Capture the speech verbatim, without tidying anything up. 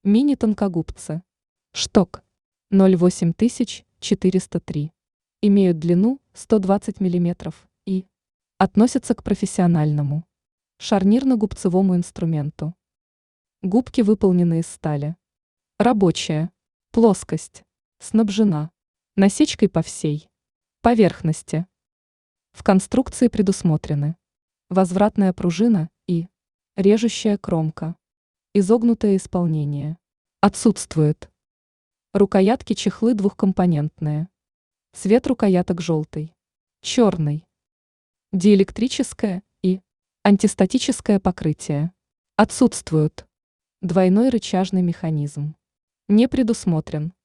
Мини-тонкогубцы. Шток. ноль восемь тысяч четыреста три. Имеют длину сто двадцать миллиметров и относятся к профессиональному шарнирно-губцевому инструменту. Губки выполнены из стали. Рабочая плоскость снабжена насечкой по всей поверхности. В конструкции предусмотрены возвратная пружина и режущая кромка. Изогнутое исполнение. Отсутствует. Рукоятки чехлы двухкомпонентные. Цвет рукояток желтый, черный. Диэлектрическое и антистатическое покрытие. Отсутствуют. Двойной рычажный механизм. Не предусмотрен.